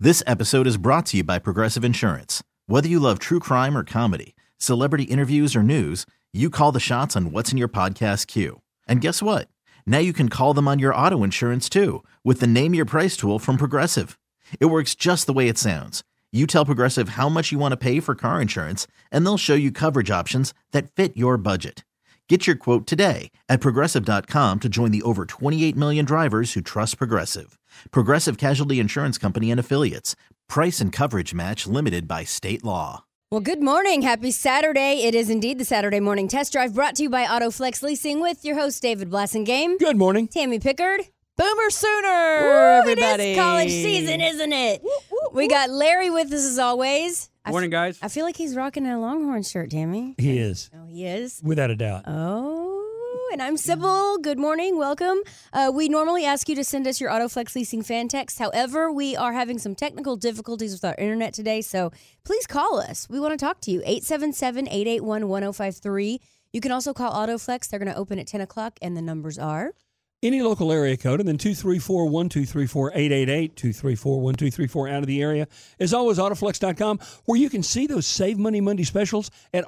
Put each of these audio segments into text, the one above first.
This episode is brought to you by Progressive Insurance. Whether you love true crime or comedy, celebrity interviews or news, you call the shots on what's in your podcast queue. And guess what? Now you can call them on your auto insurance too with the Name Your Price tool from Progressive. It works just the way it sounds. You tell Progressive how much you want to pay for car insurance, and they'll show you coverage options that fit your budget. Get your quote today at Progressive.com to join the over 28 million drivers who trust Progressive. Progressive Casualty Insurance Company and Affiliates. Price and coverage match limited by state law. Well, good morning. Happy Saturday. It is indeed the Saturday Morning Test Drive brought to you by AutoFlex Leasing with your host, David Blasingame. Good morning. Tammy Pickard. Boomer Sooner, Woo, everybody. It is college season, isn't it? We got Larry with us as always. Morning, guys. I feel like he's rocking a Longhorn shirt, Tammy. He is. Oh, he is? Without a doubt. Oh, and I'm Sybil. Good morning. Welcome. We normally ask you to send us your AutoFlex Leasing fan text. However, we are having some technical difficulties with our internet today, so please call us. We want to talk to you. 877-881-1053. You can also call AutoFlex. They're going to open at 10 o'clock, and the numbers are... Any local area code, and then 234-1234-888, 234-1234 out of the area. As always, Autoflex.com, where you can see those Save Money Monday specials at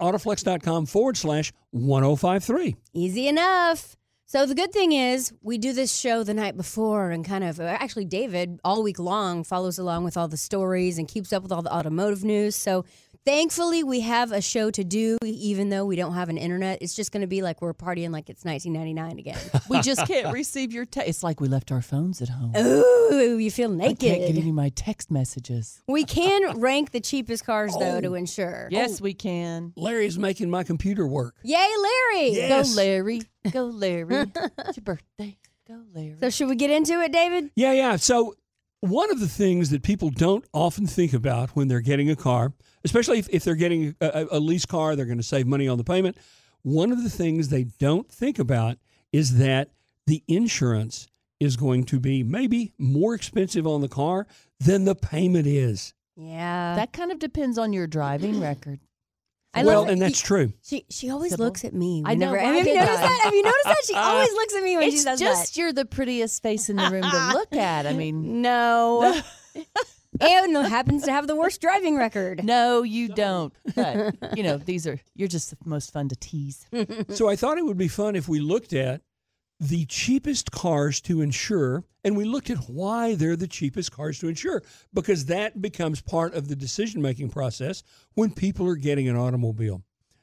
Autoflex.com/1053. Easy enough. So the good thing is we do this show the night before and actually David all week long follows along with all the stories and keeps up with all the automotive news. So thankfully we have a show to do even though we don't have an internet. It's just going to be like we're partying like it's 1999 again. We just can't receive your text. It's like we left our phones at home. Ooh, you feel naked. I can't get any of my text messages. We can rank the cheapest cars though to insure. Yes, we can. Larry's making my computer work. Yay, Larry. Yes. Go, Larry. Go, Larry. It's your birthday. Go, Larry. So should we get into it, David? Yeah. So one of the things that people don't often think about when they're getting a car, especially if they're getting a lease car, they're going to save money on the payment. One of the things they don't think about is that the insurance is going to be maybe more expensive on the car than the payment is. Yeah. That kind of depends on your driving record. And that's true. She always Sybil? looks at me. I know. Have you noticed that? Have you noticed that? She always looks at me when she It's says just that. you're the prettiest face in the room to look at. I mean, No. And happens to have the worst driving record. no, you don't. But, you're just the most fun to tease. So I thought it would be fun if we looked at the cheapest cars to insure, and we looked at why they're the cheapest cars to insure, because that becomes part of the decision-making process when people are getting an automobile.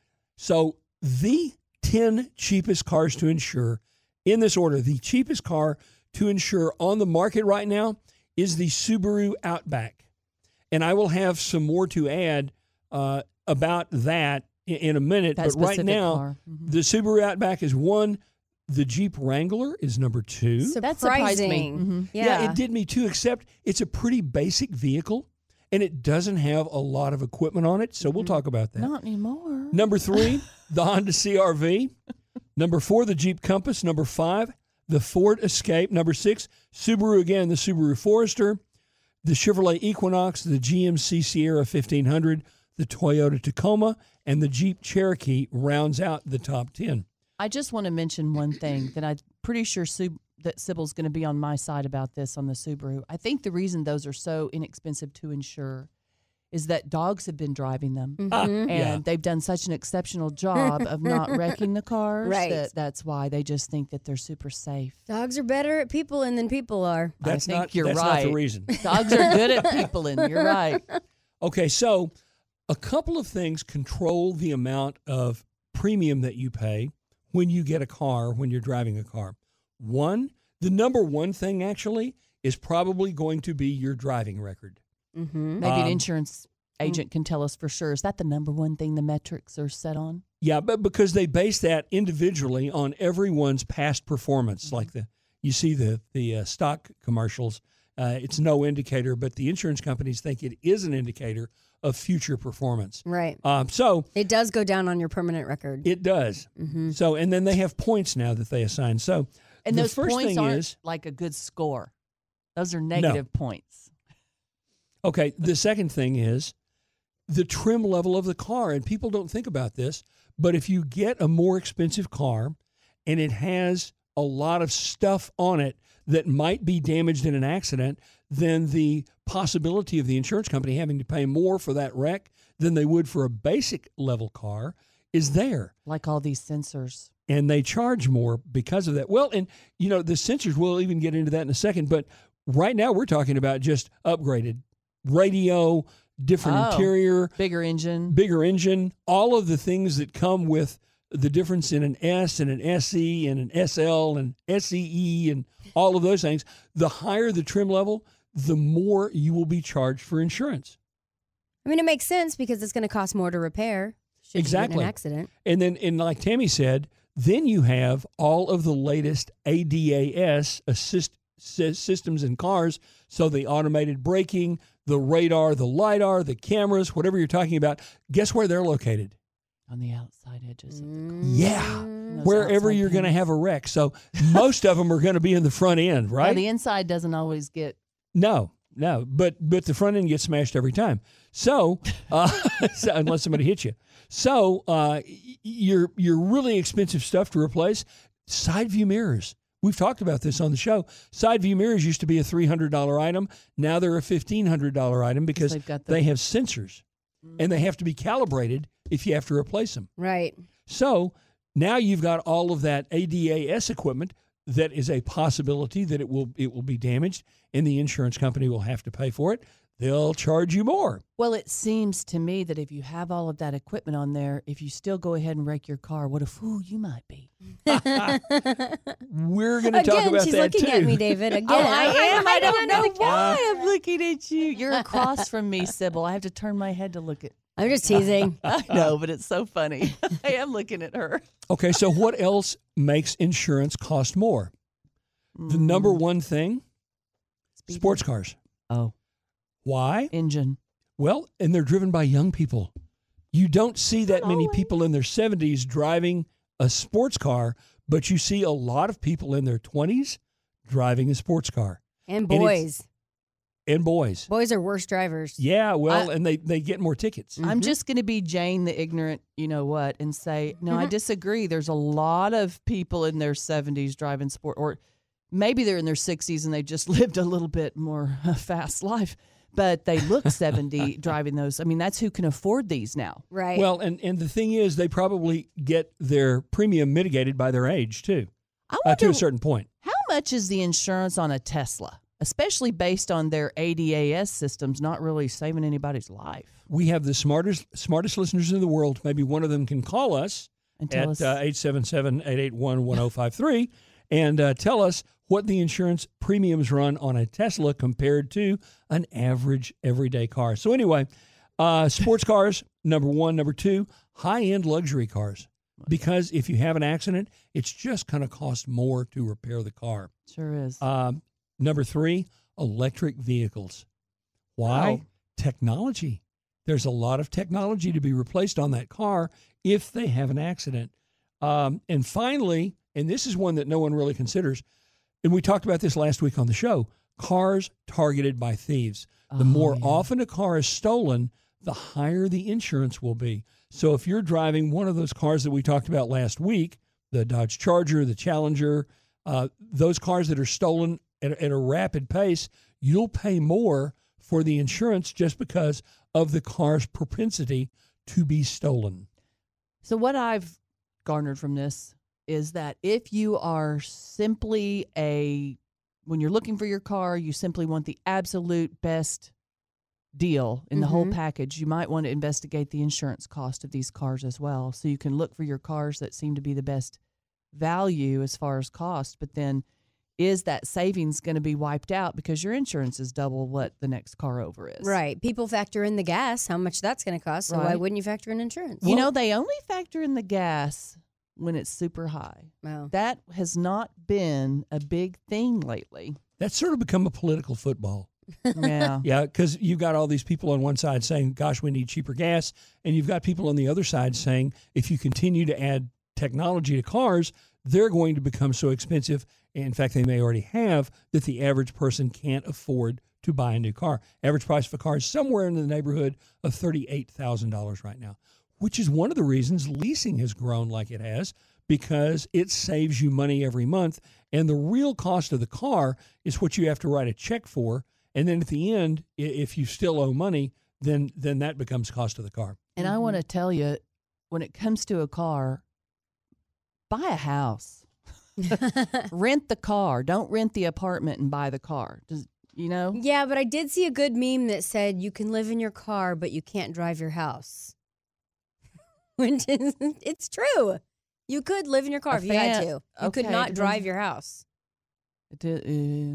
So the 10 cheapest cars to insure, in this order, the cheapest car to insure on the market right now is the Subaru Outback. And I will have some more to add about that in a minute. That but right specific now, car. Mm-hmm. the Subaru Outback is one. The Jeep Wrangler is number 2. That surprised me. Mm-hmm. Yeah, it did me too, except it's a pretty basic vehicle, and it doesn't have a lot of equipment on it, so we'll talk about that. Not anymore. Number 3, the Honda CR-V. Number 4, the Jeep Compass. Number 5, the Ford Escape. Number 6, Subaru again, the Subaru Forester. The Chevrolet Equinox, the GMC Sierra 1500, the Toyota Tacoma, and the Jeep Cherokee rounds out the top 10. I just want to mention one thing that I'm pretty sure that Sybil's going to be on my side about this on the Subaru. I think the reason those are so inexpensive to insure is that dogs have been driving them. Mm-hmm. And they've done such an exceptional job of not wrecking the cars Right. that's why they just think that they're super safe. Dogs are better at peopling than people are. That's I think not, you're that's right. not the reason. Dogs are good at peopling. You're right. Okay, so a couple of things control the amount of premium that you pay when you get a car, when you're driving a car. One, the number one thing actually is probably going to be your driving record. Mm-hmm. Maybe an insurance agent can tell us for sure. Is that the number one thing the metrics are set on? Yeah, but because they base that individually on everyone's past performance, like you see the stock commercials. It's no indicator, but the insurance companies think it is an indicator of future performance. Right. So it does go down on your permanent record. it does. Mm-hmm. So, and then they have points now that they assign. So And the those first points thing aren't is, like a good score. Those are negative points. okay, the second thing is the trim level of the car. And people don't think about this, but if you get a more expensive car and it has a lot of stuff on it that might be damaged in an accident, then the possibility of the insurance company having to pay more for that wreck than they would for a basic level car is there. Like all these sensors. And they charge more because of that. Well, and, the sensors, we'll even get into that in a second, but right now we're talking about just upgraded radio, different interior. Bigger engine, all of the things that come with the difference in an S and an SE and an SL and SEE and all of those things. The higher the trim level, the more you will be charged for insurance. I mean, it makes sense because it's going to cost more to repair. Should Exactly. you get in an accident. And then, like Tammy said, then you have all of the latest ADAS systems in cars. So the automated braking, the radar, the LiDAR, the cameras, whatever you're talking about. Guess where they're located? on the outside edges of the car. Yeah. Those Wherever outside you're going to panels. have a wreck. So most of them are going to be in the front end, right? Well, the inside doesn't always get. No. But the front end gets smashed every time. So, unless somebody hits you. So your really expensive stuff to replace, side view mirrors. We've talked about this on the show. Side view mirrors used to be a $300 item. Now they're a $1,500 item because they have sensors and they have to be calibrated if you have to replace them. Right. So now you've got all of that ADAS equipment that is a possibility that it will be damaged and the insurance company will have to pay for it. They'll charge you more. Well, it seems to me that if you have all of that equipment on there, if you still go ahead and wreck your car, what a fool you might be. We're going to talk about she's that looking too. at me, David. Again. Oh, I am. I don't know Again. why I'm looking at you. You're across from me, Sybil. I have to turn my head to look at. I'm just teasing. I know, but it's so funny. I am looking at her. Okay, so what else makes insurance cost more? The number one thing, Speed sports cars. Oh, Why? engine. Well, and they're driven by young people. You don't see that many people in their 70s driving a sports car, but you see a lot of people in their 20s driving a sports car. And And boys. And boys. Boys are worse drivers. Yeah, well, and they get more tickets. I'm just going to be Jane, the ignorant, you know what, and say, no, I disagree. There's a lot of people in their 70s driving sport, or maybe they're in their 60s and they just lived a little bit more fast life, but they look 70 driving those. I mean, that's who can afford these now. Right. Well, and the thing is, they probably get their premium mitigated by their age, too, I to wonder a certain point. how much is the insurance on a Tesla, especially based on their ADAS systems not really saving anybody's life? We have the smartest listeners in the world. Maybe one of them can call us And tell at us. 877-881-1053 and tell us what the insurance premiums run on a Tesla compared to an average everyday car. So anyway, sports cars, number one. Number two, high-end luxury cars. Because if you have an accident, it's just going to cost more to repair the car. Sure is. Number three, electric vehicles. Why? Oh. Technology. There's a lot of technology to be replaced on that car if they have an accident. And finally, and this is one that no one really considers, and we talked about this last week on the show, cars targeted by thieves. The more often a car is stolen, the higher the insurance will be. So if you're driving one of those cars that we talked about last week, the Dodge Charger, the Challenger, those cars that are stolen at a rapid pace, you'll pay more for the insurance just because of the car's propensity to be stolen. So what I've garnered from this is that if you are simply when you're looking for your car, you simply want the absolute best deal in the whole package, you might want to investigate the insurance cost of these cars as well. So you can look for your cars that seem to be the best value as far as cost, but then is that savings going to be wiped out because your insurance is double what the next car over is? Right. People factor in the gas, how much that's going to cost. So why Right. wouldn't you factor in insurance? You know, they only factor in the gas when it's super high. Wow. That has not been a big thing lately. That's sort of become a political football. Yeah. Yeah, because you've got all these people on one side saying, gosh, we need cheaper gas. And you've got people on the other side saying, if you continue to add technology to cars, they're going to become so expensive. In fact, they may already have, that the average person can't afford to buy a new car. Average price of a car is somewhere in the neighborhood of $38,000 right now, which is one of the reasons leasing has grown like it has, because it saves you money every month. And the real cost of the car is what you have to write a check for And then at the end, if you still owe money, then that becomes cost of the car. And I want to tell you, when it comes to a car, buy a house. Rent the car. Don't rent the apartment and buy the car. Yeah, but I did see a good meme that said you can live in your car, but you can't drive your house. Which is, it's true. You could live in your car if you had to. You could not drive your house. Okay.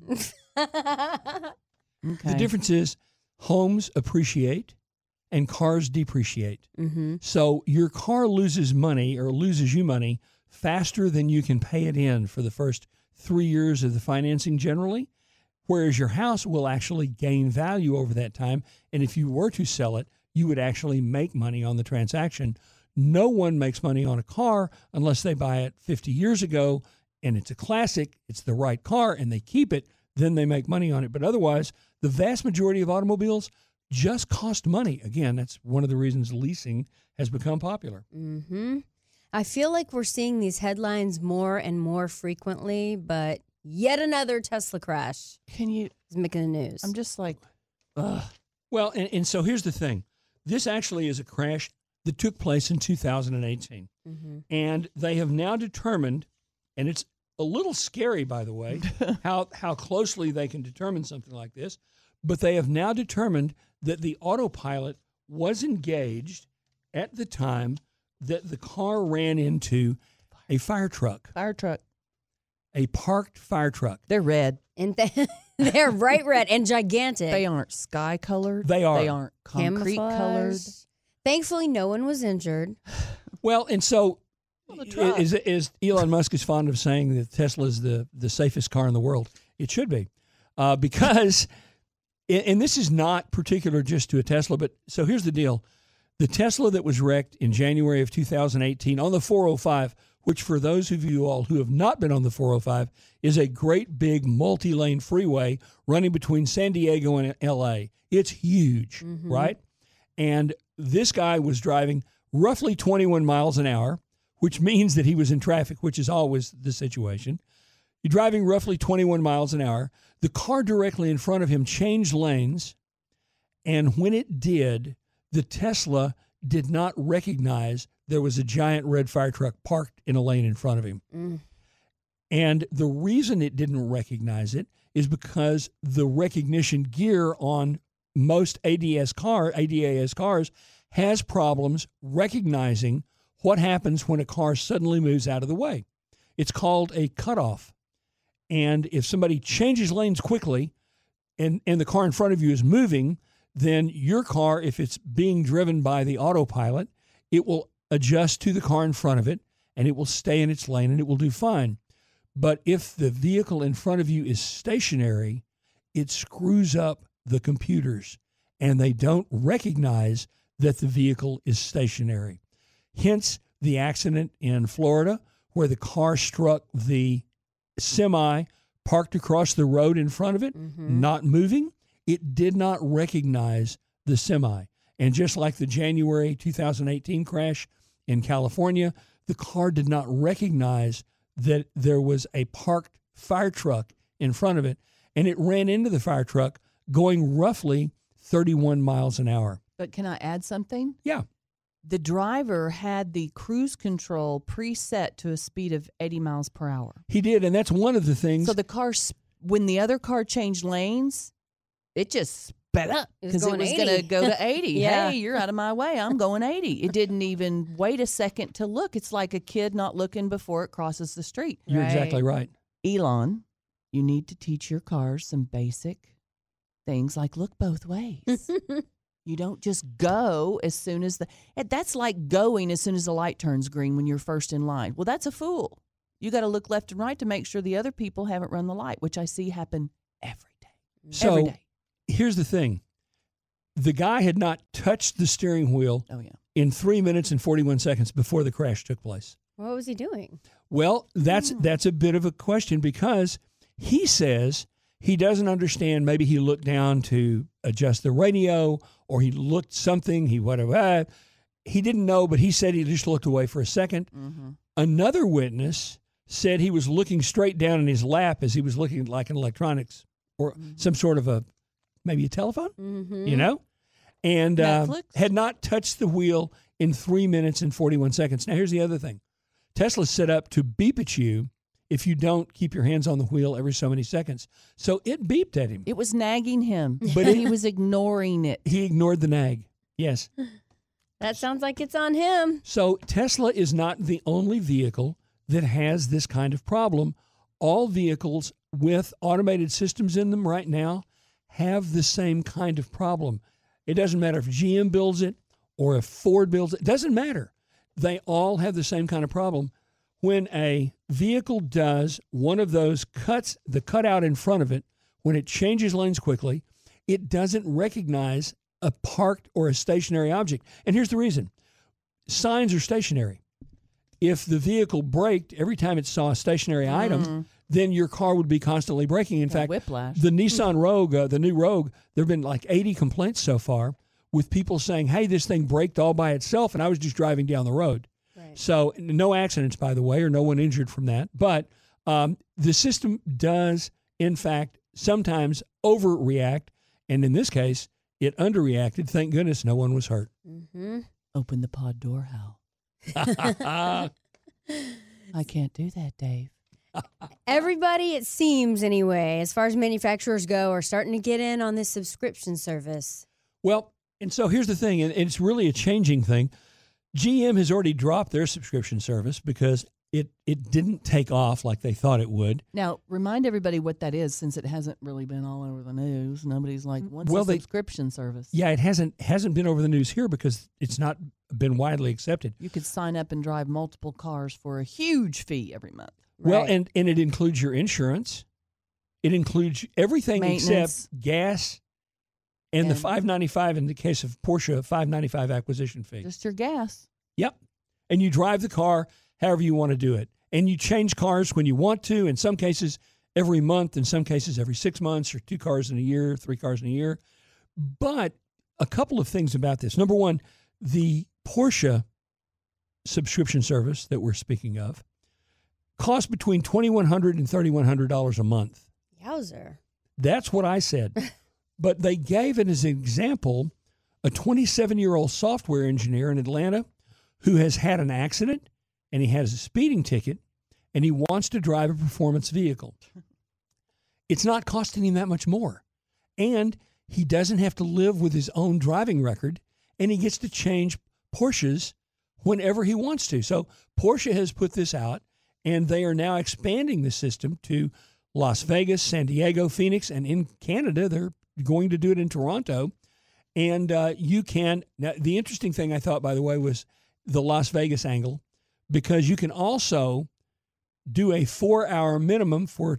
The difference is homes appreciate and cars depreciate. Mm-hmm. So your car loses money or loses you money faster than you can pay it in for the first 3 years of the financing generally, whereas your house will actually gain value over that time. And if you were to sell it, you would actually make money on the transaction. No one makes money on a car unless they buy it 50 years ago and it's a classic, it's the right car, and they keep it, then they make money on it. But otherwise, the vast majority of automobiles just cost money. Again, that's one of the reasons leasing has become popular. Mm-hmm. I feel like we're seeing these headlines more and more frequently, but yet another Tesla crash is making the news. I'm just like, ugh. Well, and so here's the thing. This actually is a crash that took place in 2018. Mm-hmm. And they have now determined, and it's a little scary, by the way, how closely they can determine something like this, but they have now determined that the autopilot was engaged at the time that the car ran into a fire truck. A parked fire truck. They're red. And they're bright red and gigantic. They aren't sky colored. They are. They aren't concrete colored. Thankfully, no one was injured. Well, and so is Elon Musk is fond of saying that Tesla is the safest car in the world. It should be, because, and this is not particular just to a Tesla, but so here's the deal. The Tesla that was wrecked in January of 2018 on the 405, which for those of you all who have not been on the 405, is a great big multi-lane freeway running between San Diego and L.A. It's huge, right? And this guy was driving roughly 21 miles an hour, which means that he was in traffic, which is always the situation. You're driving roughly 21 miles an hour. The car directly in front of him changed lanes, and when it did, the Tesla did not recognize there was a giant red fire truck parked in a lane in front of him. And the reason it didn't recognize it is because the recognition gear on most ADAS cars has problems recognizing what happens when a car suddenly moves out of the way. It's called a cutoff. And if somebody changes lanes quickly and the car in front of you is moving, then your car, if it's being driven by the autopilot, it will adjust to the car in front of it and it will stay in its lane and it will do fine. But if the vehicle in front of you is stationary, it screws up the computers and they don't recognize that the vehicle is stationary. Hence the accident in Florida where the car struck the semi parked across the road in front of it, not moving. It did not recognize the semi. And just like the January 2018 crash in California, the car did not recognize that there was a parked fire truck in front of it, and it ran into the fire truck going roughly 31 miles an hour. But can I add something? Yeah. The driver had the cruise control preset to a speed of 80 miles per hour. He did, and that's one of the things. So the car, when the other car changed lanes, it just sped up because it was going to go to 80. Yeah. Hey, you're out of my way. I'm going 80. It didn't even wait a second to look. It's like a kid not looking before it crosses the street. You're exactly right. Elon, you need to teach your cars some basic things like look both ways. You don't just go as soon as that's like going as soon as the light turns green when you're first in line. Well, that's a fool. You got to look left and right to make sure the other people haven't run the light, which I see happen every day. So every day. Here's the thing. The guy had not touched the steering wheel in 3 minutes and 41 seconds before the crash took place. What was he doing? Well, that's a bit of a question because he says he doesn't understand. Maybe he looked down to adjust the radio or he looked something, whatever. He didn't know, but he said he just looked away for a second. Another witness said he was looking straight down in his lap as he was looking like an electronics or some sort of maybe a telephone, you know, and had not touched the wheel in 3 minutes and 41 seconds. Now, here's the other thing. Tesla's set up to beep at you if you don't keep your hands on the wheel every so many seconds. So it beeped at him. It was nagging him, but he was ignoring it. He ignored the nag. Yes. That sounds like it's on him. So Tesla is not the only vehicle that has this kind of problem. All vehicles with automated systems in them right now have the same kind of problem. It doesn't matter if GM builds it or if Ford builds it. It doesn't matter. They all have the same kind of problem. When a vehicle does one of those cuts, the cutout in front of it, when it changes lanes quickly, it doesn't recognize a parked or a stationary object. And here's the reason. Signs are stationary. If the vehicle braked every time it saw a stationary item, then your car would be constantly braking. In fact, whiplash. The Nissan Rogue, the new Rogue, there have been like 80 complaints so far with people saying, hey, this thing braked all by itself and I was just driving down the road. Right. So no accidents, by the way, or no one injured from that. But the system does, in fact, sometimes overreact. And in this case, it underreacted. Thank goodness no one was hurt. Open the pod door, Hal. I can't do that, Dave. Everybody, it seems anyway, as far as manufacturers go, are starting to get in on this subscription service. Well, and so here's the thing, and it's really a changing thing. GM has already dropped their subscription service because it didn't take off like they thought it would. Now, remind everybody what that is, since it hasn't really been all over the news. Nobody's like, what's a subscription service? Yeah, it hasn't been over the news here because it's not been widely accepted. You could sign up and drive multiple cars for a huge fee every month. Well, and it includes your insurance. It includes everything except gas and the $5.95 in the case of Porsche, $5.95 acquisition fee. Just your gas. Yep. And you drive the car however you want to do it. And you change cars when you want to, in some cases every month, in some cases every 6 months, or 2 cars in a year, 3 cars in a year. But a couple of things about this. Number one, the Porsche subscription service that we're speaking of costs between $2,100 and $3,100 a month. Yowzer. That's what I said. But they gave it as an example a 27-year-old software engineer in Atlanta who has had an accident and he has a speeding ticket and he wants to drive a performance vehicle. It's not costing him that much more. And he doesn't have to live with his own driving record, and he gets to change Porsches whenever he wants to. So Porsche has put this out, and they are now expanding the system to Las Vegas, San Diego, Phoenix, and in Canada, they're going to do it in Toronto. And you can, now the interesting thing I thought, by the way, was the Las Vegas angle, because you can also do a 4-hour minimum for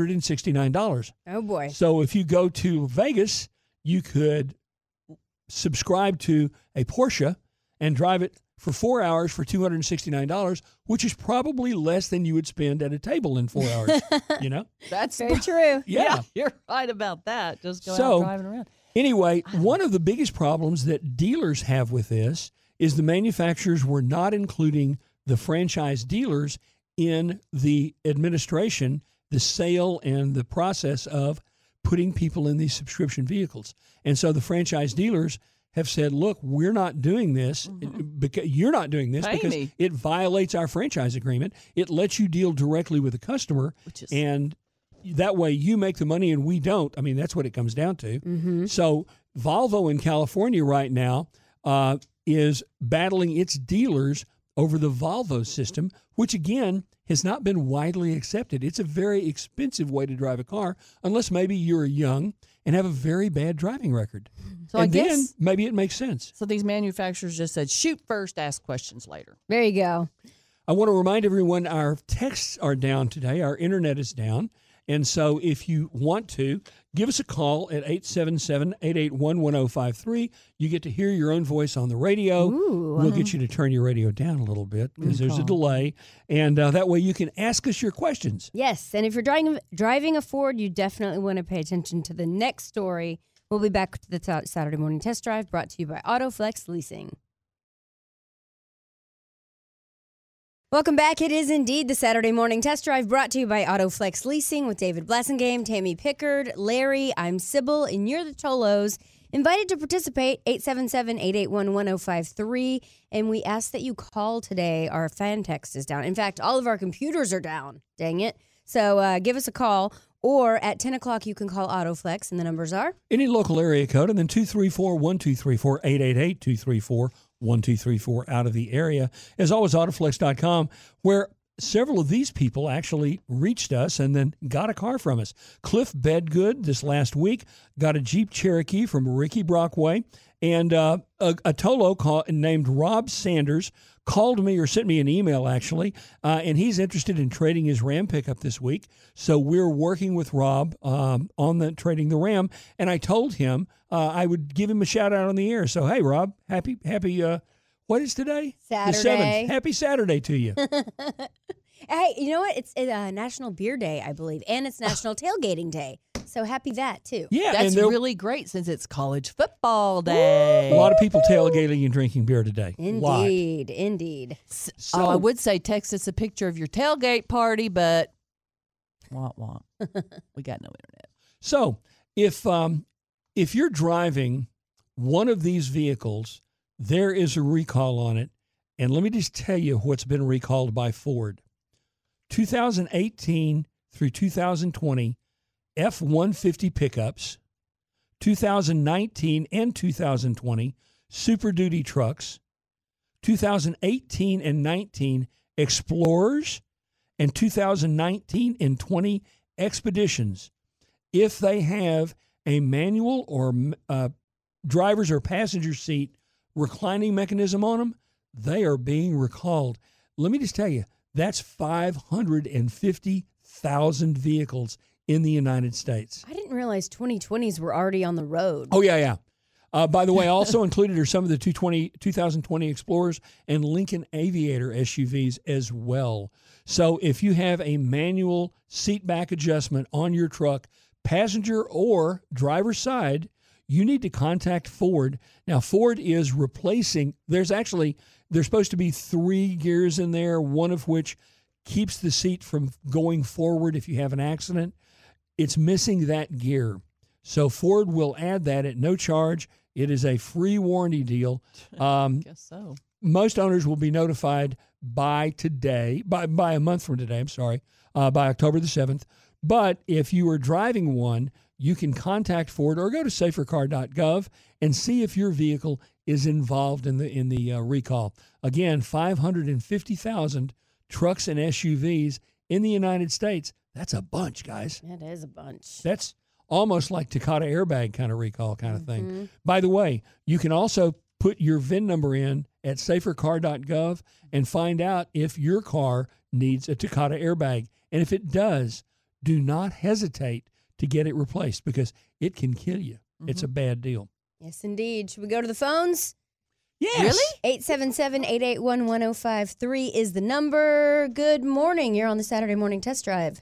$269. Oh, boy. So if you go to Vegas, you could subscribe to a Porsche and drive it for 4 hours for $269, which is probably less than you would spend at a table in 4 hours, you know? That's very true. Yeah. You're right about that. Just go out driving around. Anyway, one of the biggest problems that dealers have with this is the manufacturers were not including the franchise dealers in the administration, the sale, and the process of putting people in these subscription vehicles. And so the franchise dealers have said, look, we're not doing this because you're not doing this because it violates our franchise agreement. It lets you deal directly with the customer, and that way you make the money and we don't. I mean, that's what it comes down to. So Volvo in California right now is battling its dealers over the Volvo system, which again has not been widely accepted. It's a very expensive way to drive a car, unless maybe you're young and have a very bad driving record. So and I guess, then maybe it makes sense. So these manufacturers just said, shoot first, ask questions later. There you go. I want to remind everyone our texts are down today. Our internet is down. And so if you want to, give us a call at 877-881-1053. You get to hear your own voice on the radio. We'll get you to turn your radio down a little bit because there's a delay. And that way you can ask us your questions. Yes, and if you're driving a Ford, you definitely want to pay attention to the next story. We'll be back to the Saturday Morning Test Drive, brought to you by AutoFlex Leasing. Welcome back. It is indeed the Saturday Morning Test Drive brought to you by AutoFlex Leasing with David Blessingame, Tammy Pickard, Larry. I'm Sybil, and you're the Cholos. Invited to participate, 877-881-1053. And we ask that you call today. Our fan text is down. In fact, all of our computers are down. Dang it. So give us a call. Or at 10 o'clock, you can call AutoFlex, and the numbers are? Any local area code, and then 234-1234, 888-234-1234 out of the area. As always, Autoflex.com, where several of these people actually reached us and then got a car from us. Cliff Bedgood this last week got a Jeep Cherokee from Ricky Brockway, and a Tolo named Rob Sanders called me or sent me an email, actually, and he's interested in trading his Ram pickup this week. So we're working with Rob on trading the Ram, and I told him I would give him a shout-out on the air. So, hey, Rob, happy what is today? Saturday. The 7th. Happy Saturday to you. Hey, you know what? It's National Beer Day, I believe, and it's National Tailgating Day. So happy that, too. Yeah, That's and really great since it's college football day. a lot of people tailgating and drinking beer today. Indeed, indeed. So, I would say text us a picture of your tailgate party, but wah, wah. We got no internet. So if you're driving one of these vehicles, there is a recall on it. And let me just tell you what's been recalled by Ford. 2018 through 2020 F-150 pickups, 2019 and 2020 Super Duty trucks, 2018 and 19 Explorers, and 2019 and 20 Expeditions. If they have a manual or driver's or passenger seat reclining mechanism on them, they are being recalled. Let me just tell you, that's 550,000 vehicles in the United States. I didn't realize 2020s were already on the road. Oh, yeah. By the way, also included are some of the 2020 Explorers and Lincoln Aviator SUVs as well. So if you have a manual seat back adjustment on your truck, passenger or driver's side, you need to contact Ford. Now, Ford is replacing, there's supposed to be 3 gears in there, one of which keeps the seat from going forward if you have an accident. It's missing that gear. So Ford will add that at no charge. It is a free warranty deal. I guess so. Most owners will be notified by a month from today, by October the 7th. But if you are driving one, you can contact Ford or go to safercar.gov and see if your vehicle is involved in the recall. Again, 550,000 trucks and SUVs in the United States. That's a bunch, guys. That is a bunch. That's almost like Takata airbag kind of recall kind of thing. By the way, you can also put your VIN number in at safercar.gov and find out if your car needs a Takata airbag. And if it does, do not hesitate to get it replaced because it can kill you. It's a bad deal. Yes, indeed. Should we go to the phones? Yes. Really? 877-881-1053 is the number. Good morning. You're on the Saturday Morning Test Drive.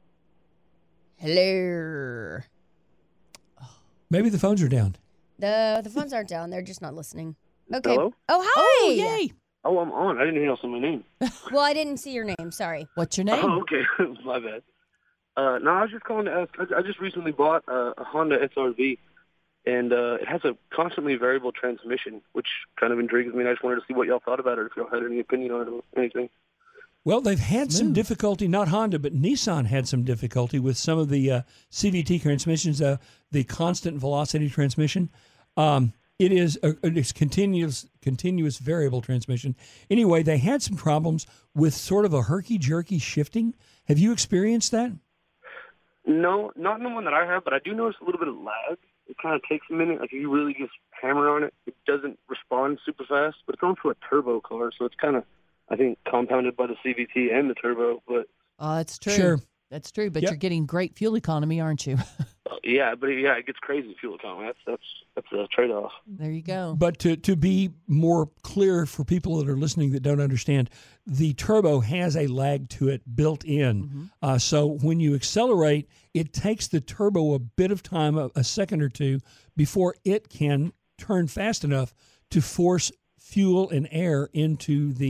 Hello. Maybe the phones are down. The phones aren't down. They're just not listening. Okay. Hello? Oh, hi. Oh, yay. Oh, I'm on. I didn't hear my name. Well, I didn't see your name. Sorry. What's your name? Oh, okay. My bad. No, I was just calling to ask. I just recently bought a Honda SRV, and it has a constantly variable transmission, which kind of intrigues me. And I just wanted to see what y'all thought about it, if y'all had any opinion on it or anything. Well, they've had some difficulty, not Honda, but Nissan had some difficulty with some of the CVT transmissions, the constant velocity transmission. It is it's continuous variable transmission. Anyway, they had some problems with sort of a herky-jerky shifting. Have you experienced that? No, not in the one that I have, but I do notice a little bit of lag. It kind of takes a minute. Like, if you really just hammer on it, it doesn't respond super fast. But it's also a turbo car, so it's kind of, I think, compounded by the CVT and the turbo. But That's true. Sure. That's true, but Yep. you're getting great fuel economy, aren't you? it gets crazy fuel economy. That's a trade-off. There you go. But to be more clear for people that are listening that don't understand, the turbo has a lag to it built in. So when you accelerate, it takes the turbo a bit of time, a second or two, before it can turn fast enough to force fuel and air into the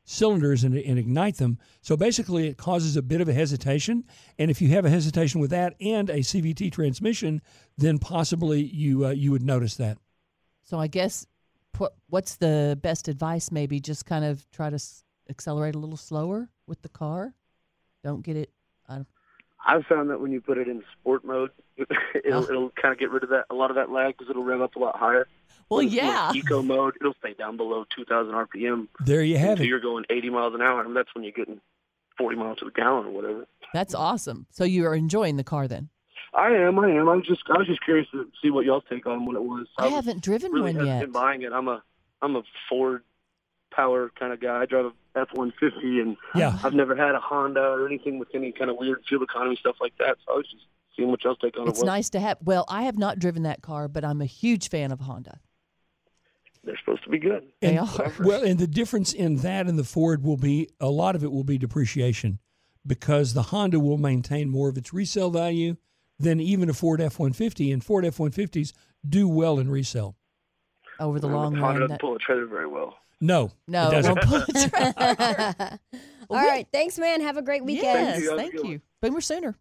cylinders and ignite them. So basically, it causes a bit of a hesitation. And if you have a hesitation with that and a CVT transmission, then possibly you would notice that. So I guess what's the best advice? Maybe just kind of try to accelerate a little slower with the car. Don't get it. I've found that when you put it in sport mode, it'll kind of get rid of a lot of that lag because it'll rev up a lot higher. Well, When it's yeah. in eco mode, it'll stay down below 2,000 RPM. There you have until it. you're going 80 miles an hour, and that's when you're getting 40 miles to the gallon or whatever. That's awesome. So you are enjoying the car then? I am. I was just curious to see what y'all's take on what it was. I haven't driven really one yet. Been buying it. I'm a Ford power kind of guy. I drive a F-150, and Yeah. I've never had a Honda or anything with any kind of weird fuel economy stuff like that. So I was just seeing what y'all's take on it. It's nice to have. Well, I have not driven that car, but I'm a huge fan of Honda. They're supposed to be good. They And, are. well, and the difference in that and the Ford will be, a lot of it will be depreciation, because the Honda will maintain more of its resale value than even a Ford F-150, and Ford F-150s do well in resale. Over the long Honda run. doesn't pull a trailer very well. No, it No, doesn't. don't pull the trailer. All right. Thanks, man. Have a great weekend. Yes, you. thank you. Boomer Sooner.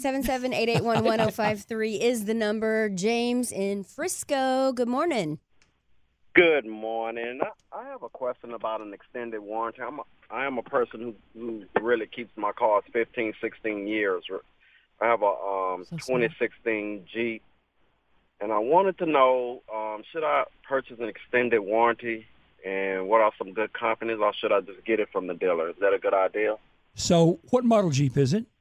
877-881-1053 is the number. James in Frisco. Good morning. Good morning. I have a question about an extended warranty. I am a person who really keeps my cars 15, 16 years. I have a So smart. 2016 Jeep, and I wanted to know, should I purchase an extended warranty, and what are some good companies, or should I just get it from the dealer? Is that a good idea? So what model Jeep is it?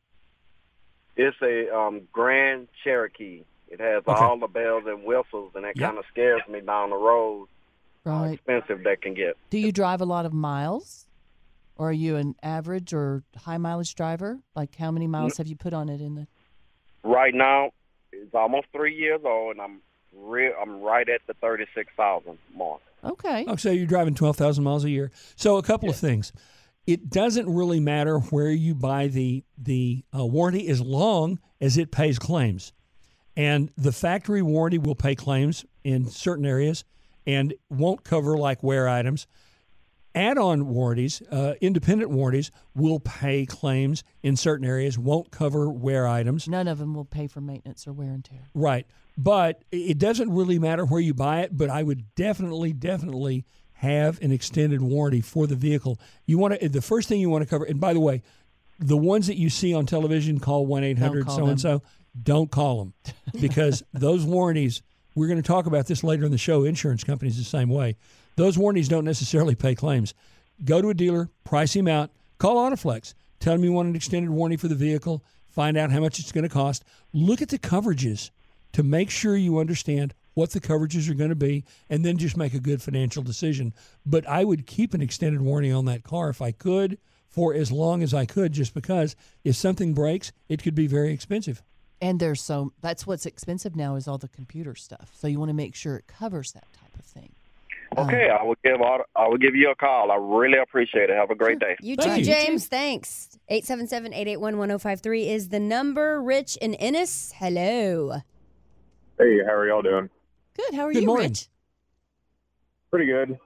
It's a Grand Cherokee. It has Okay. all the bells and whistles, and that Yep. kind of scares me down the road. How Right. expensive that can get. Do you drive a lot of miles? Or are you an average or high mileage driver? Like how many miles have you put on it in the Right now, it's almost 3 years old, and I'm right at the 36,000 mark. Okay. Oh, so you're driving 12,000 miles a year. So a couple of things. It doesn't really matter where you buy the warranty as long as it pays claims. And the factory warranty will pay claims in certain areas and won't cover like wear items. Add-on warranties, independent warranties, will pay claims in certain areas, won't cover wear items. None of them will pay for maintenance or wear and tear. Right. But it doesn't really matter where you buy it, but I would definitely have an extended warranty for the vehicle. You want to, the first thing you want to cover, and by the way, the ones that you see on television, call 1-800 call so-and-so, don't call them, because those warranties, we're going to talk about this later in the show, insurance companies the same way. Those warranties don't necessarily pay claims. Go to a dealer, price him out, call Autoflex, tell them you want an extended warranty for the vehicle, find out how much it's going to cost. Look at the coverages to make sure you understand what the coverages are going to be, and then just make a good financial decision. But I would keep an extended warranty on that car if I could, for as long as I could, just because if something breaks, it could be very expensive. And that's what's expensive now is all the computer stuff. So you want to make sure it covers that type of thing. Okay, I will give you a call. I really appreciate it. Have a great day. You Thank too, you. James. Thanks. 877-881-1053 is the number. Rich in Ennis. Hello. Hey, how are y'all doing? Good. How are Good you, morning. Rich? Pretty good.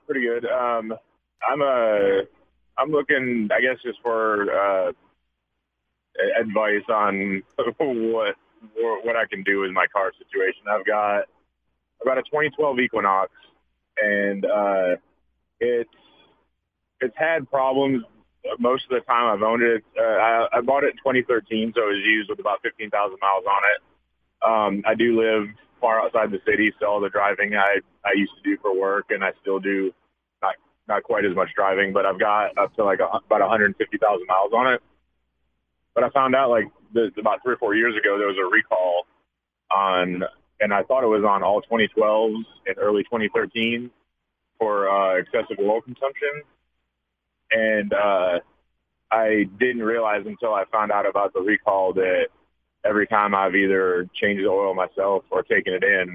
I'm looking, I guess, just for advice on what I can do with my car situation. I've got a 2012 Equinox, and it's had problems most of the time I've owned it. I bought it in 2013, so it was used with about 15,000 miles on it. I do live far outside the city, so all the driving I used to do for work, and I still do not quite as much driving, but I've got up to about 150,000 miles on it. But I found out about 3 or 4 years ago there was a recall on, and I thought it was on all 2012s in early 2013 for excessive oil consumption. And I didn't realize until I found out about the recall that every time I've either changed the oil myself or taken it in,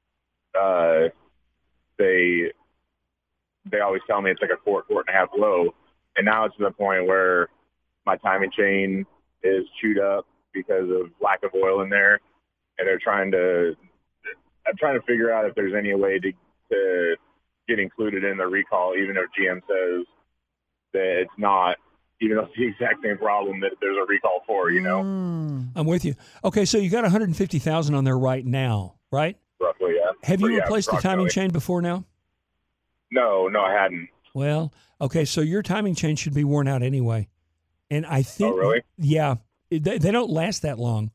they always tell me it's like a quart and a half low. And now it's to the point where my timing chain is chewed up because of lack of oil in there. And I'm trying to figure out if there's any way to get included in the recall, even if GM says that it's not, even though it's the exact same problem that there's a recall for, you know? I'm with you. Okay, so you got 150,000 on there right now, right? Roughly, yeah. Have you But, yeah, replaced the timing approximately. chain before now? No, I hadn't. Well, okay, so your timing chain should be worn out anyway. And I think, Oh, really? Yeah, they don't last that long.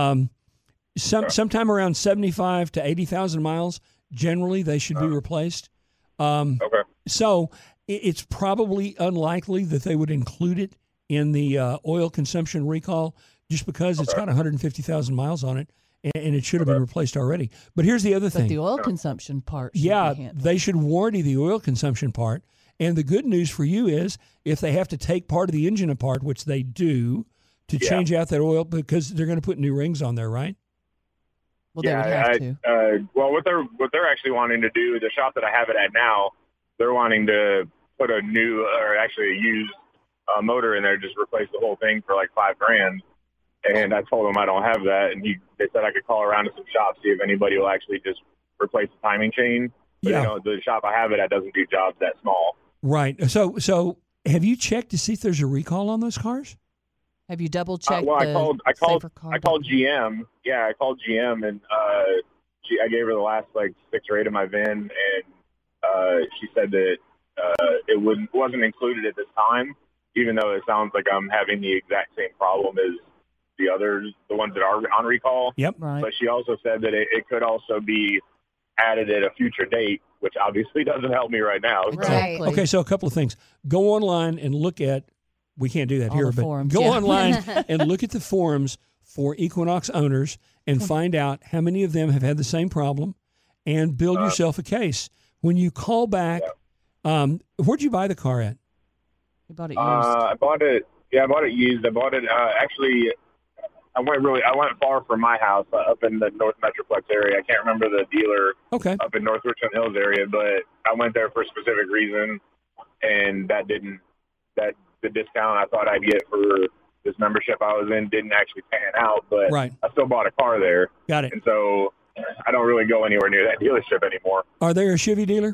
Sometime around 75 to 80,000 miles, generally they should be replaced. Okay. So it's probably unlikely that they would include it in the oil consumption recall just because it's got 150,000 miles on it, and it should have been replaced already. But here's the other But thing. the oil consumption part should Yeah, be handled. they should warranty the oil consumption part. And the good news for you is if they have to take part of the engine apart, which they do, to change out that oil, because they're going to put new rings on there, right? Well, they would have to. Well, what they're actually wanting to do, the shop that I have it at now, they're wanting to put a new, or actually a used motor in there, just replace the whole thing for like $5,000. And I told them I don't have that, and they said I could call around to some shops, see if anybody will actually just replace the timing chain. But, Yeah. you know, the shop I have it at doesn't do jobs that small. Right. So have you checked to see if there's a recall on those cars? Have you double checked Well, I the called safer car? GM. Yeah, I called GM, and I gave her the last like 6 or 8 of my VIN, and she said that it wasn't included at this time, even though it sounds like I'm having the exact same problem as the others, the ones that are on recall. Yep. Right. But she also said that it could also be added at a future date, which obviously doesn't help me right now. So- Exactly. Okay, so a couple of things. Go online and look at, we can't do that All here, the but forums, go yeah. online and look at the forums for Equinox owners and find out how many of them have had the same problem and build yourself a case. When you call back, where'd you buy the car at? You bought it used. I bought it. Yeah, I bought it used. I bought it. Actually, I went far from my house, up in the North Metroplex area. I can't remember the dealer Okay. up in North Richmond Hills area, but I went there for a specific reason, and the discount I thought I'd get for this membership I was in didn't actually pan out. But Right. I still bought a car there, Got it. and so I don't really go anywhere near that dealership anymore. Are they a Chevy dealer?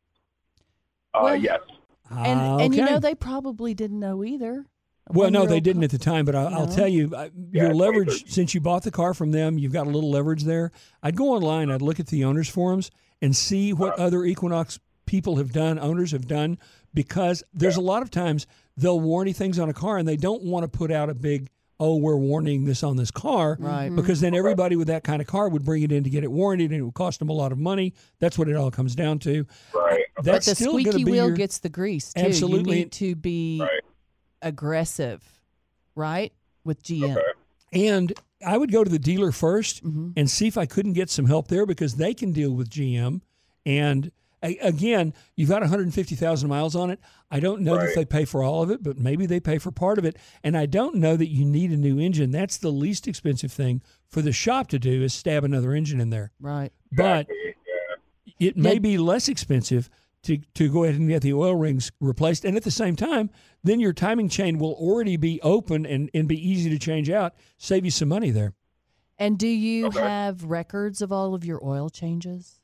Well, Yes. And you Okay. know, they probably didn't know either. A Well, no, they one-year-old didn't at the time, but I'll No. tell you, your Yeah, leverage, since you bought the car from them, you've got a little leverage there. I'd go online, I'd look at the owners' forums and see what other Equinox people have done, owners have done, because there's a lot of times they'll warranty things on a car and they don't want to put out a big, oh, we're warranting this on this car, Right. because then everybody with that kind of car would bring it in to get it warranted and it would cost them a lot of money. That's what it all comes down to. Right. But That's the still going squeaky to be wheel your, gets the grease too. Absolutely. You need to be Right. aggressive, right? With GM. Okay. And I would go to the dealer first Mm-hmm. and see if I couldn't get some help there because they can deal with GM. And again, you've got 150,000 miles on it. I don't know that Right. they pay for all of it, but maybe they pay for part of it. And I don't know that you need a new engine. That's the least expensive thing for the shop to do is stab another engine in there. Right. But it may Yeah. be less expensive to go ahead and get the oil rings replaced. And at the same time, then your timing chain will already be open and be easy to change out, save you some money there. And do you Okay. have records of all of your oil changes?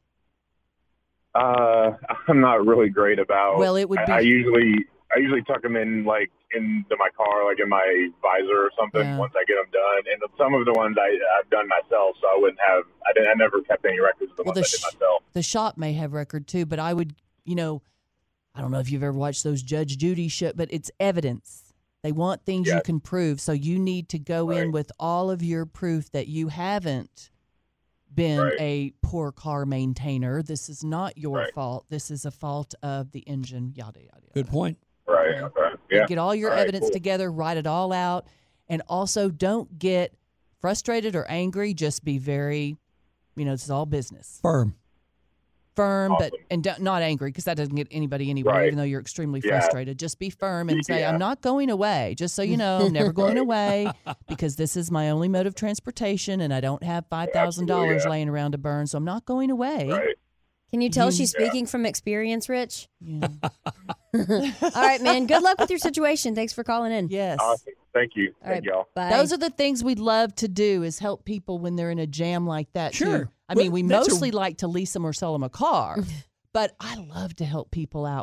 I'm not really great about. Well, it would be- I usually tuck them in like into my car, like in my visor or something. Yeah. Once I get them done, and some of the ones I've done myself, so I wouldn't have. I never kept any records of the Well, ones I did myself. The shop may have record too, but I would, I don't know if you've ever watched those Judge Judy show, but it's evidence. They want things you Yes. can prove. So you need to go in Right. with all of your proof that you haven't been Right. a poor car maintainer. This is not your Right. fault. This is a fault of the engine, yada, yada, yada. Good point. Right. Okay. Okay. And Yeah. get all your All right, evidence cool. together, write it all out, and also don't get frustrated or angry. Just be very, this is all business. Firm. Firm, Awesome. not angry, because that doesn't get anybody anywhere, Right. even though you're extremely Yeah. frustrated. Just be firm and say, Yeah. I'm not going away. Just so you know, I'm never going Right. away because this is my only mode of transportation and I don't have $5,000 Absolutely, yeah. laying around to burn. So I'm not going away. Right. Can you tell You- she's speaking from experience, Rich? Yeah. All right, man. Good luck with your situation. Thanks for calling in. Yes. Awesome. Thank you. All right. Thank y'all. Bye. Those are the things we'd love to do is help people when they're in a jam like that Sure. too. I Well, mean, we that's a- mostly like to lease them or sell them a car, but I love to help people out with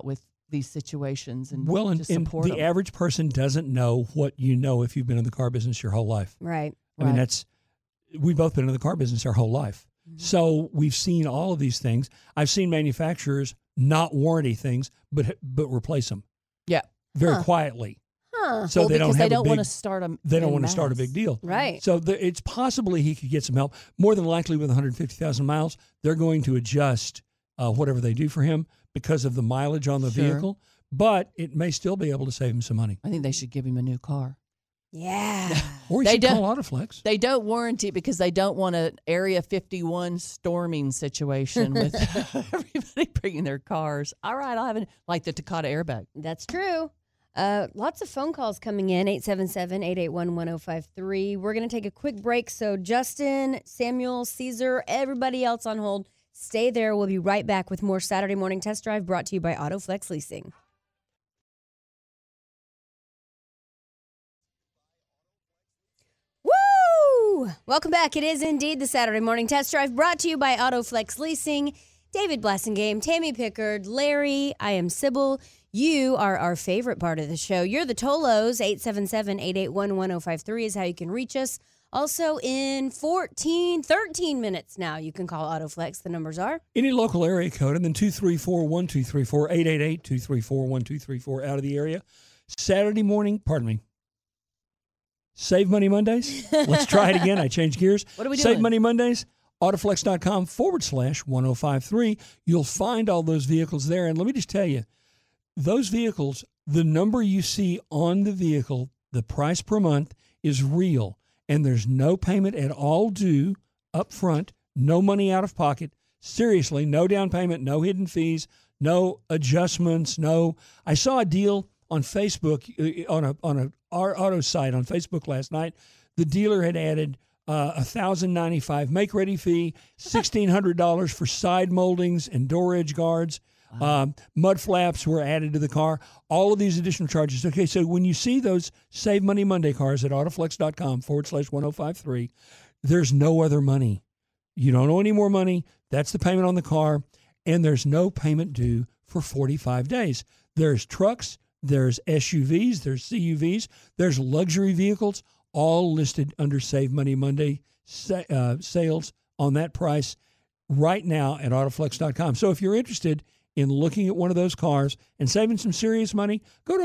these situations and Well, and just support the them. average person doesn't know what you know if you've been in the car business your whole life. Right. I mean, we've both been in the car business our whole life. Mm-hmm. So we've seen all of these things. I've seen manufacturers not warranty things, but replace them. Yeah. Very quietly. Huh. So Well, they don't because have they don't a want big, to start them. they don't want to start a big deal. Right. So it's possibly he could get some help. More than likely, with 150,000 miles, they're going to adjust whatever they do for him because of the mileage on the Sure. vehicle. But it may still be able to save him some money. I think they should give him a new car. Yeah. Or he They should don't- call Autoflex. They don't warranty it because they don't want an Area 51 storming situation with everybody bringing their cars. All right, I'll have it like the Takata airbag. That's true. Lots of phone calls coming in, 877-881-1053. We're going to take a quick break. So Justin, Samuel, Caesar, everybody else on hold, stay there. We'll be right back with more Saturday Morning Test Drive brought to you by AutoFlex Leasing. Woo! Welcome back. It is indeed the Saturday Morning Test Drive brought to you by AutoFlex Leasing. David Blassingame, Tammy Pickard, Larry, I am Sybil. You are our favorite part of the show. You're the Tolos. 877-881-1053 is how you can reach us. Also in 13 minutes now, you can call AutoFlex. The numbers are Any local area code, and then 234-1234, 888-234-1234 out of the area. Saturday morning, Save Money Mondays. Let's try it again. I changed gears. What are we Save doing? Money Mondays, autoflex.com/1053. You'll find all those vehicles there. And let me just tell you, those vehicles, the number you see on the vehicle, the price per month is real. And there's no payment at all due up front, no money out of pocket. Seriously, no down payment, no hidden fees, no adjustments, no. I saw a deal on Facebook, on our auto site on Facebook last night. The dealer had added $1,095 make-ready fee, $1,600 for side moldings and door edge guards. Mud flaps were added to the car. All of these additional charges. Okay, so when you see those Save Money Monday cars at autoflex.com/1053, there's no other money. You don't owe any more money. That's the payment on the car. And there's no payment due for 45 days. There's trucks, there's SUVs, there's CUVs, there's luxury vehicles, all listed under Save Money Monday sales on that price right now at autoflex.com. So if you're interested in looking at one of those cars and saving some serious money, go to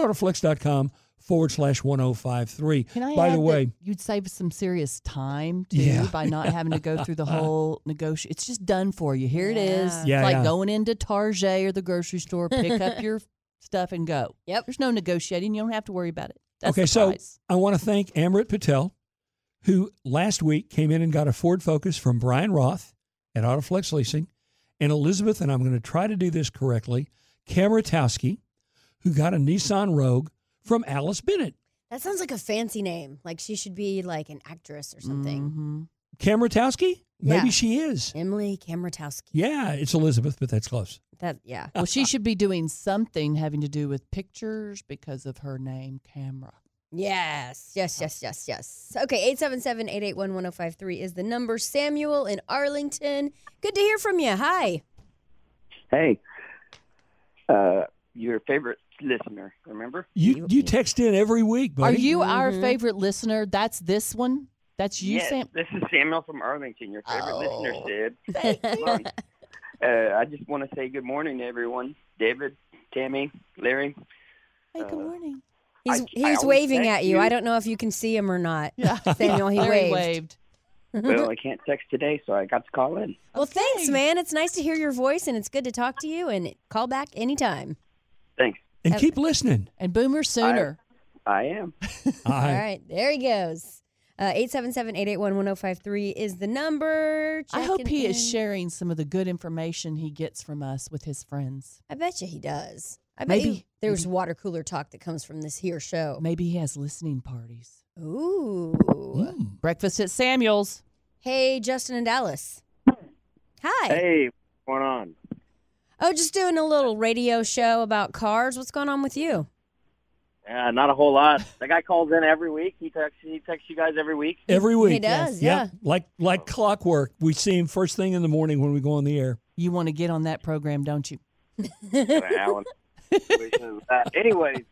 autoflex.com/1053. Can I By add the way, that you'd save some serious time too Yeah. by not having to go through the whole negotiation. It's just done for you. Here it is. Yeah. It's Yeah, like yeah. going into Target or the grocery store, pick up your stuff and go. Yep. There's no negotiating. You don't have to worry about it. That's okay, the so price. I want to thank Amrit Patel, who last week came in and got a Ford Focus from Brian Roth at Autoflex Leasing, and Elizabeth, and I'm going to try to do this correctly, Kameratowski, who got a Nissan Rogue from Alice Bennett. That sounds like a fancy name. Like she should be like an actress or something. Mhm. Kameratowski? Maybe Yeah. she is. Emily Kameratowski. Yeah, it's Elizabeth, but that's close. Yeah. Well, she should be doing something having to do with pictures because of her name, Camera. Yes. Okay, 877-881-1053 is the number. Samuel in Arlington. Good to hear from you. Hi. Hey, your favorite listener, remember? You text in every week, buddy. Are you our favorite listener? That's this one? That's you, yes, Sam? this is Samuel from Arlington, your favorite listener, Oh. Sid. Come on. I just want to say good morning to everyone. David, Tammy, Larry. Hey, good morning. He's I he's always waving text at you. you. I don't know if you can see him or not. Yeah. Samuel, he Larry waved. Well, I can't text today, so I got to call in. Well, thanks, man. It's nice to hear your voice, and it's good to talk to you. And call back anytime. Thanks. And keep listening. And Boomer sooner. I am. All right, there he goes. 877-881-1053 is the number. I hope Checking he is in. sharing some of the good information he gets from us with his friends. I bet you he does. I bet Maybe- you there's water cooler talk that comes from this here show. Maybe he has listening parties. Ooh. Breakfast at Samuel's. Hey, Justin and Dallas. Hi. Hey, what's going on? Oh, just doing a little radio show about cars. What's going on with you? Not a whole lot. The guy calls in every week. He texts you guys every week. Every week. He does, Yep. Like clockwork. We see him first thing in the morning when we go on the air. You want to get on that program, don't you? Alan. situation is that. Anyways,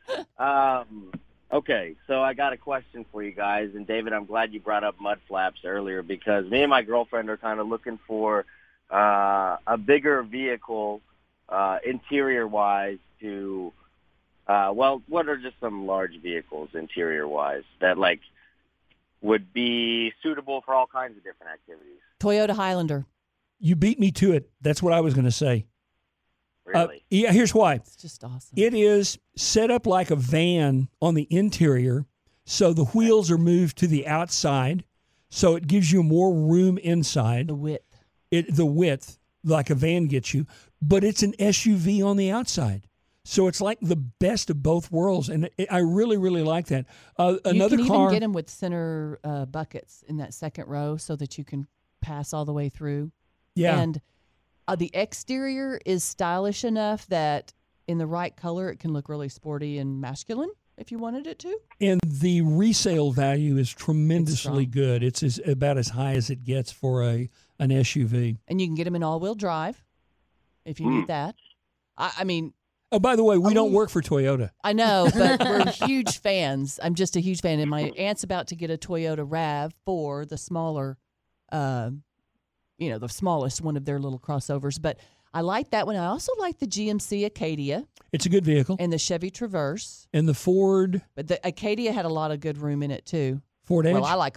okay, so I got a question for you guys. And, David, I'm glad you brought up mud flaps earlier because me and my girlfriend are kind of looking for a bigger vehicle interior-wise to, what are just some large vehicles interior-wise that, like, would be suitable for all kinds of different activities? Toyota Highlander. You beat me to it. That's what I was going to say. Really? Yeah, here's why. It's just awesome. It is set up like a van on the interior, so the wheels are moved to the outside, so it gives you more room inside. The width. The width, like a van gets you, but it's an SUV on the outside. So it's like the best of both worlds, and I really, really like that. Another you can car, even get them with center buckets in that second row so that you can pass all the way through. yeah, And the exterior is stylish enough that in the right color, it can look really sporty and masculine if you wanted it to. and the resale value is tremendously strong. good. It's about as high as it gets for an SUV. And you can get them in all-wheel drive if you need that. I mean, Oh, by the way, we don't work for Toyota. I know, but we're huge fans. I'm just a huge fan. And my aunt's about to get a Toyota RAV4, the smaller, the smallest one of their little crossovers. But I like that one. I also like the GMC Acadia It's a good vehicle. and the Chevy Traverse. And the Ford But the Acadia had a lot of good room in it, too. Edge. Well, I like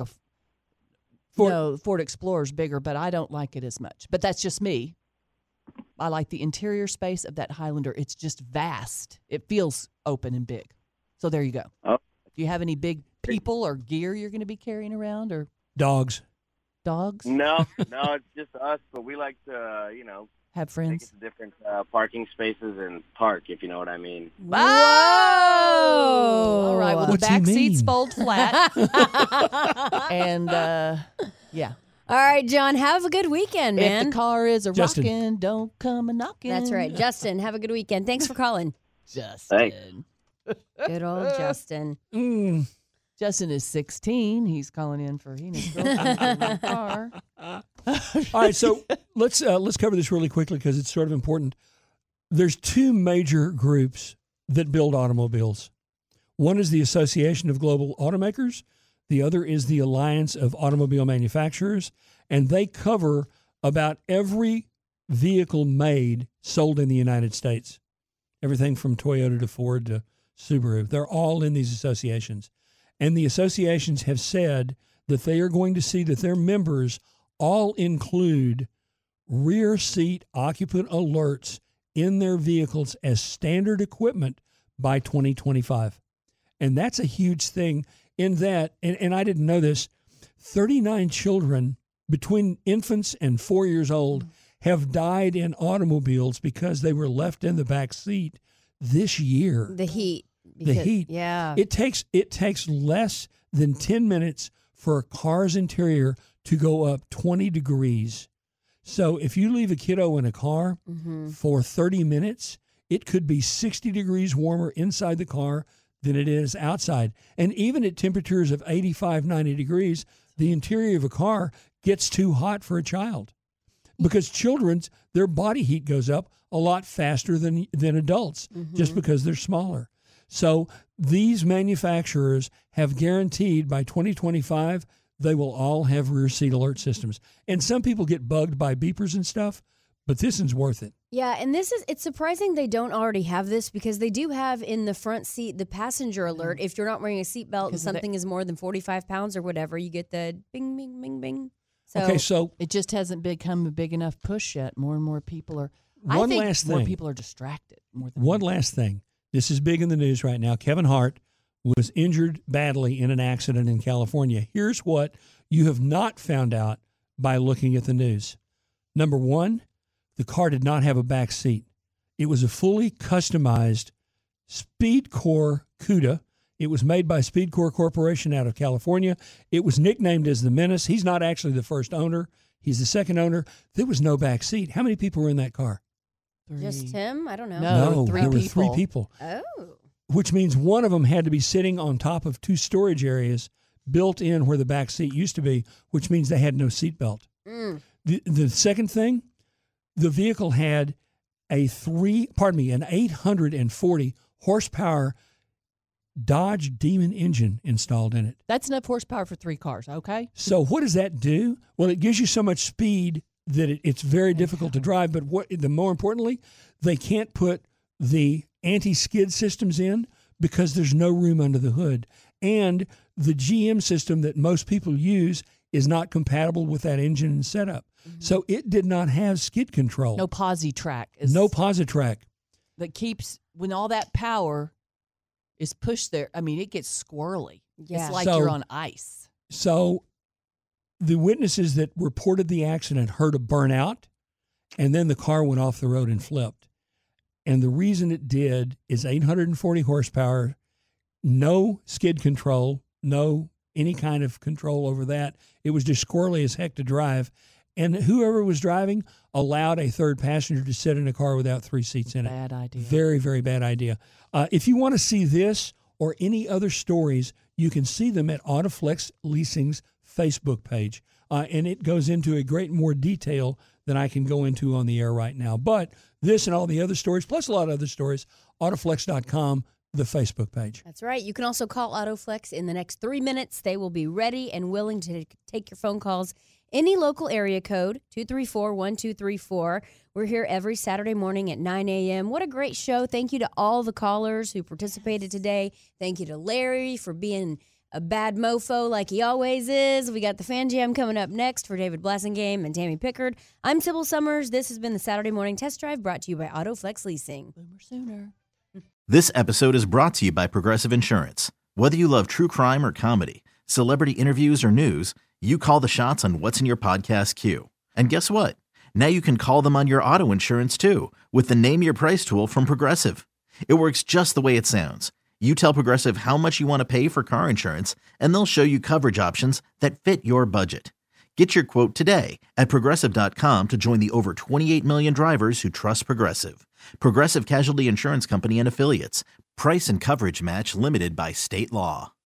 Ford- Ford Explorer's bigger, but I don't like it as much. But that's just me. I like the interior space of that Highlander. It's just vast. It feels open and big. So there you go. Oh. Do you have any big people or gear you're going to be carrying around or dogs. dogs? No, it's just us, but we like to, Have take it friends? to different parking spaces and park, if you know what I mean. Whoa! All right. Well, the What's he back seats mean? fold flat. And, yeah. All right, John, have a good weekend, If man. the car is a Justin. rockin', don't come a knocking. That's right. Justin, have a good weekend. Thanks for calling. Justin. Good old Justin. Mm. Justin is 16. He's calling in for he and his girlfriend to rent a car. All right, so let's cover this really quickly because it's sort of important. There's two major groups that build automobiles. One is the Association of Global Automakers. The other is the Alliance of Automobile Manufacturers, and they cover about every vehicle made sold in the United States. Everything from Toyota to Ford to Subaru. They're all in these associations. And the associations have said that they are going to see that their members all include rear seat occupant alerts in their vehicles as standard equipment by 2025. And that's a huge thing in that, and I didn't know this, 39 children between infants and 4 years old have died in automobiles because they were left in the back seat this year. The heat. The heat. Yeah. It takes less than 10 minutes for a car's interior to go up 20 degrees. So if you leave a kiddo in a car for 30 minutes, it could be 60 degrees warmer inside the car than it is outside. And even at temperatures of 85, 90 degrees, the interior of a car gets too hot for a child because children's, their body heat goes up a lot faster than adults just because they're smaller. So these manufacturers have guaranteed by 2025, they will all have rear seat alert systems. And some people get bugged by beepers and stuff, but this one's worth it. Yeah, and it's surprising they don't already have this because they do have in the front seat the passenger alert. If you're not wearing a seatbelt and something is more than 45 pounds or whatever, you get the bing, bing, bing, bing. So it just hasn't become a big enough push yet. More and more people are. One I think last more thing. people are distracted. More than One last thing. This is big in the news right now. Kevin Hart was injured badly in an accident in California. Here's what you have not found out by looking at the news. Number one, the car did not have a back seat. It was a fully customized SpeedCore CUDA. It was made by SpeedCore Corporation out of California. It was nicknamed as the Menace. He's not actually the first owner. He's the second owner. There was no back seat. How many people were in that car? Just him? I don't know. No, there were three people. Oh. Which means one of them had to be sitting on top of two storage areas built in where the back seat used to be, which means they had no seatbelt. The second thing, the vehicle had an 840 horsepower Dodge Demon engine installed in it. That's enough horsepower for 3 cars, okay? So what does that do? Well, it gives you so much speed that it's very difficult to drive. But more importantly, they can't put the anti-skid systems in because there's no room under the hood. And the GM system that most people use is not compatible with that engine and setup. Mm-hmm. So it did not have skid control. No Posi-Track. No Posi-Track. That keeps, when all that power is pushed there, I mean, it gets squirrely. Yeah. It's like you're on ice. So the witnesses that reported the accident heard a burnout, and then the car went off the road and flipped. And the reason it did is 840 horsepower, no skid control, no any kind of control over that. It was just squirrely as heck to drive. And whoever was driving allowed a third passenger to sit in a car without 3 seats in it. Bad idea. Very, very bad idea. If you want to see this or any other stories, you can see them at Autoflex Leasing's Facebook page. And it goes into a great more detail than I can go into on the air right now. But this and all the other stories, plus a lot of other stories, Autoflex.com, the Facebook page. That's right. You can also call Autoflex in the next 3 minutes. They will be ready and willing to take your phone calls. Any local area code, 234-1234. We're here every Saturday morning at 9 a.m. What a great show. Thank you to all the callers who participated today. Thank you to Larry for being a bad mofo like he always is. We got the Fan Jam coming up next for David Blasingame and Tammy Pickard. I'm Sybil Summers. This has been the Saturday Morning Test Drive brought to you by Autoflex Leasing. Boomer sooner. This episode is brought to you by Progressive Insurance. Whether you love true crime or comedy, celebrity interviews or news, you call the shots on what's in your podcast queue. And guess what? Now you can call them on your auto insurance too with the Name Your Price tool from Progressive. It works just the way it sounds. You tell Progressive how much you want to pay for car insurance, and they'll show you coverage options that fit your budget. Get your quote today at Progressive.com to join the over 28 million drivers who trust Progressive. Progressive Casualty Insurance Company and Affiliates. Price and coverage match limited by state law.